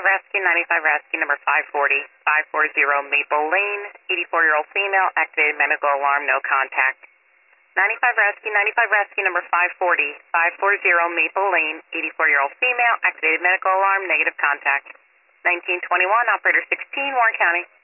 rescue, 95 rescue, number 540, 540 Maple Lane, 84-year-old female, activated medical alarm, no contact. 95 rescue, number 540, 540 Maple Lane, 84-year-old female, activated medical alarm, negative contact. 1921, operator 16, Warren County.